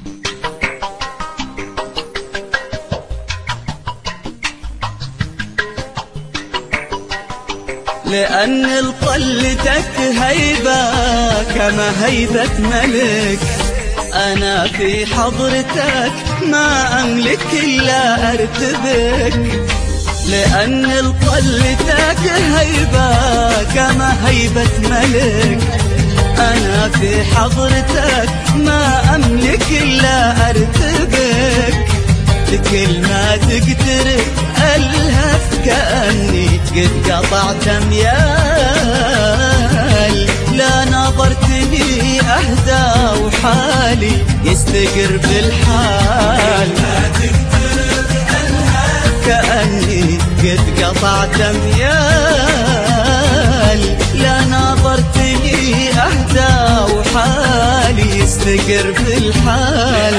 لأن لطلتك هيبة كما هيبة ملك، أنا في حضرتك ما أملك إلا أرتبك. لأن لطلتك هيبة كما هيبة ملك، أنا في حضرتك ما أملك إلا أرتبك. كل ما تقترب ألهف كأني قد قطعت أميال. لا نظرت لي أهدى وحالي يستقر بالحال. ما تقترب ألهف كأني قد قطعت أميال. لا نظرت لي أهدى وحالي يستقر بالحال.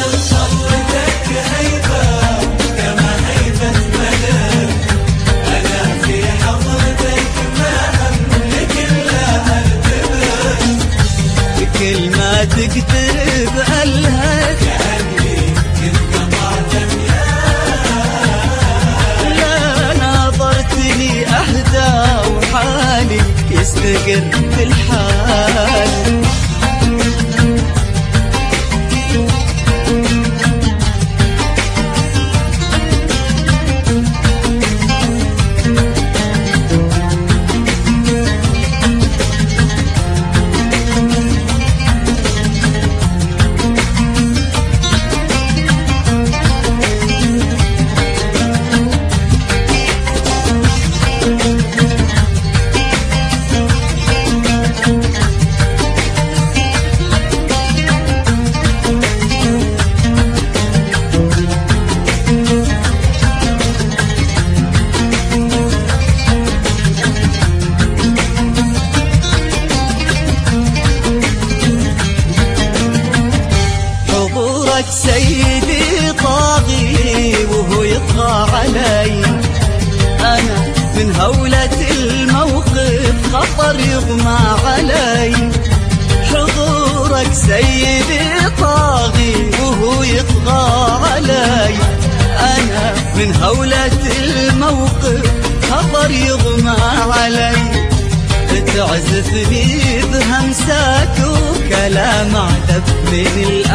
كل ما تقترب ألهف كأني كنت قطعت أميال. لا نظرت لي أهدى وحالي يستقر بالحال. سيدي طاغي وهو يطغى علي، أنا من هولة الموقف خطر يغمى علي. حضورك سيدي طاغي وهو يطغى علي، أنا من هولة الموقف خطر يغمى علي. تعزفني بهمسات وكلام عذب من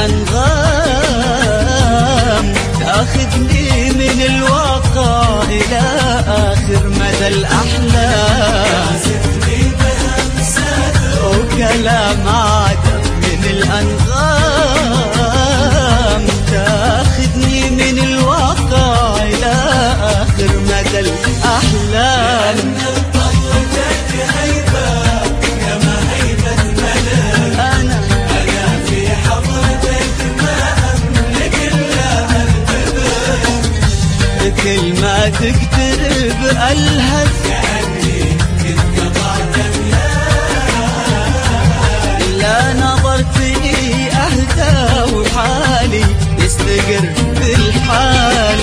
الأنغام، تاخذني من الواقع إلى آخر مدى الأحلام. تعزفني بهمسات وكلام عذب من الأنغام، تاخذني من الواقع إلى آخر مدى الأحلام. كل ما تقترب ألهف كأني كنت قطعت أميال. لا نظرت لي أهدى وحالي يستقر بالحال.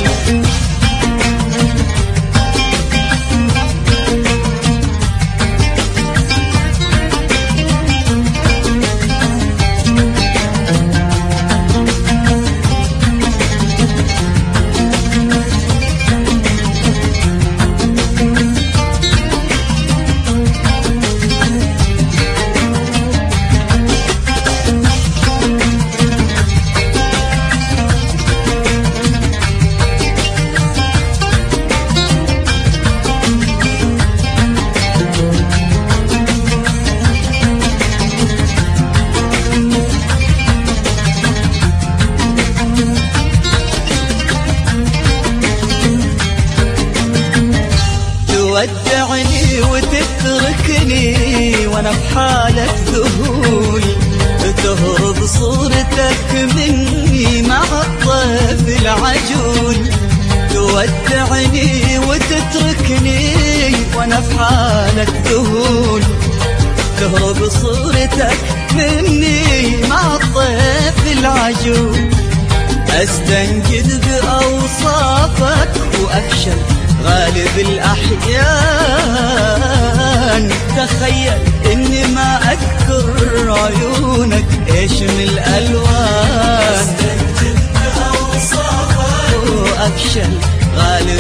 تودعني وتتركني وانا بحالة ذهول، تهرب صورتك مني مع الطفل العجول. تودعني وتتركني وانا بحالة ذهول، تهرب صورتك مني مع الطفل العجول. استنجد بأوصافك وأفشل غالب الأحيان. تخيل إني ما أذكر عيونك إيش من الألوان. وافشل غالب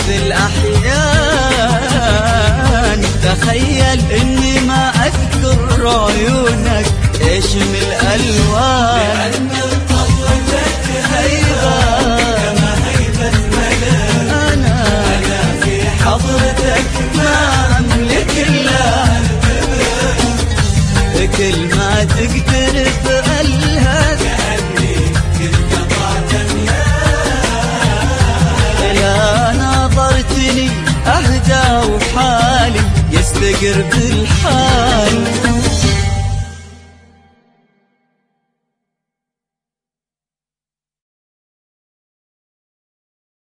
الأحيان. تخيل إني ما أذكر عيونك إيش من الألوان، لأن طلتك هيبة كما هيبة ملك. أنا في حضرتك ما أملك إلا كل ما تقدر تقلها، كأني كنت ضعت إذا ناظرتني أهدى وحالي يستقر بالحال.